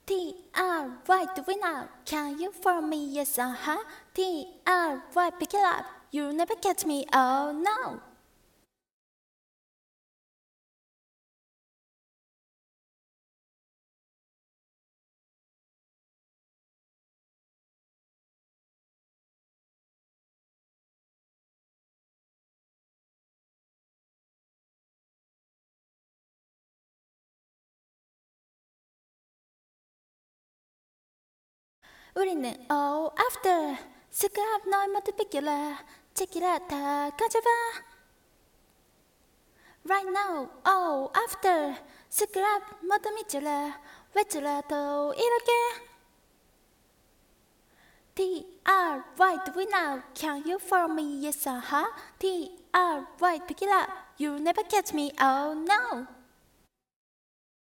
T-R-Y, do we now? Can you follow me? Yes, T-R-Y, pick it up. You'll never catch me, oh no. 우리는 oh after 스크랍 널 모두 뺏길래 check it out 다 가져봐. Right now oh after 스크랍 모두 믿질래 왜질라도 이렇게. T-R-Y, do we now? Can you follow me? Yes, T-R-Y, pick it up. You'll never catch me, oh no.